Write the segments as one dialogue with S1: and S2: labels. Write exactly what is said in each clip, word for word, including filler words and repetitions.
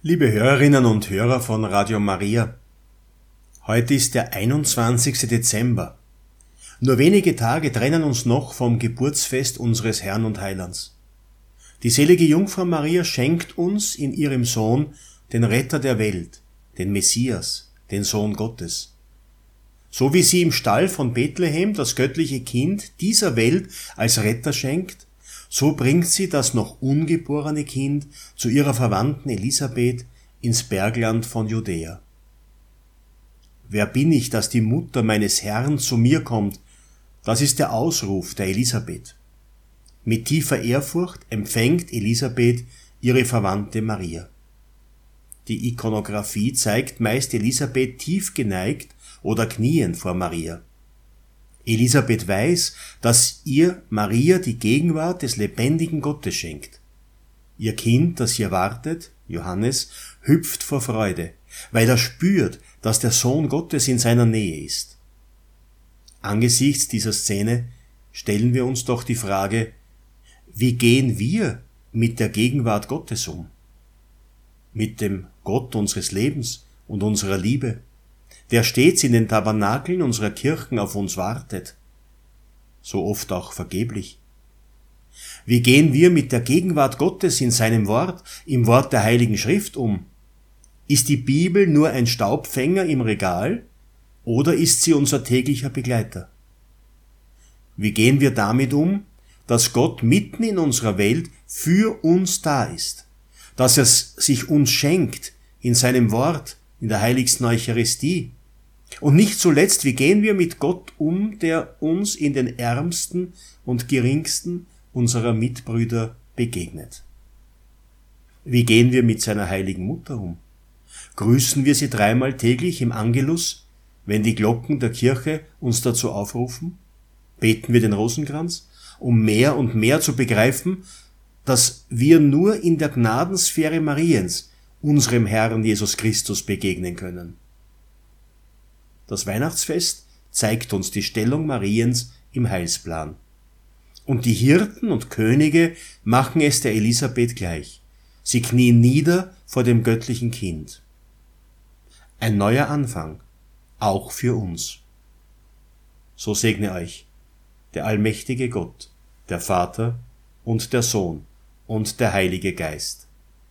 S1: Liebe Hörerinnen und Hörer von Radio Maria, heute ist der einundzwanzigste Dezember. Nur wenige Tage trennen uns noch vom Geburtsfest unseres Herrn und Heilands. Die selige Jungfrau Maria schenkt uns in ihrem Sohn den Retter der Welt, den Messias, den Sohn Gottes. So wie sie im Stall von Bethlehem das göttliche Kind dieser Welt als Retter schenkt, so bringt sie das noch ungeborene Kind zu ihrer Verwandten Elisabeth ins Bergland von Judäa. Wer bin ich, dass die Mutter meines Herrn zu mir kommt? Das ist der Ausruf der Elisabeth. Mit tiefer Ehrfurcht empfängt Elisabeth ihre Verwandte Maria. Die Ikonographie zeigt meist Elisabeth tief geneigt oder kniend vor Maria. Elisabeth weiß, dass ihr Maria die Gegenwart des lebendigen Gottes schenkt. Ihr Kind, das hier wartet, Johannes, hüpft vor Freude, weil er spürt, dass der Sohn Gottes in seiner Nähe ist. Angesichts dieser Szene stellen wir uns doch die Frage, wie gehen wir mit der Gegenwart Gottes um? Mit dem Gott unseres Lebens und unserer Liebe, der stets in den Tabernakeln unserer Kirchen auf uns wartet, so oft auch vergeblich. Wie gehen wir mit der Gegenwart Gottes in seinem Wort, im Wort der Heiligen Schrift um? Ist die Bibel nur ein Staubfänger im Regal oder ist sie unser täglicher Begleiter? Wie gehen wir damit um, dass Gott mitten in unserer Welt für uns da ist, dass er sich uns schenkt in seinem Wort, in der heiligsten Eucharistie? Und nicht zuletzt, wie gehen wir mit Gott um, der uns in den ärmsten und geringsten unserer Mitbrüder begegnet? Wie gehen wir mit seiner heiligen Mutter um? Grüßen wir sie dreimal täglich im Angelus, wenn die Glocken der Kirche uns dazu aufrufen? Beten wir den Rosenkranz, um mehr und mehr zu begreifen, dass wir nur in der Gnadensphäre Mariens unserem Herrn Jesus Christus begegnen können. Das Weihnachtsfest zeigt uns die Stellung Mariens im Heilsplan. Und die Hirten und Könige machen es der Elisabeth gleich. Sie knien nieder vor dem göttlichen Kind. Ein neuer Anfang, auch für uns. So segne euch der allmächtige Gott, der Vater und der Sohn und der Heilige Geist.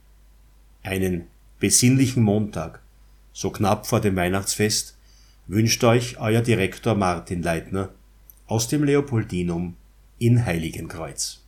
S1: Einen besinnlichen Montag, so knapp vor dem Weihnachtsfest, wünscht euch euer Direktor Martin Leitner aus dem Leopoldinum in Heiligenkreuz.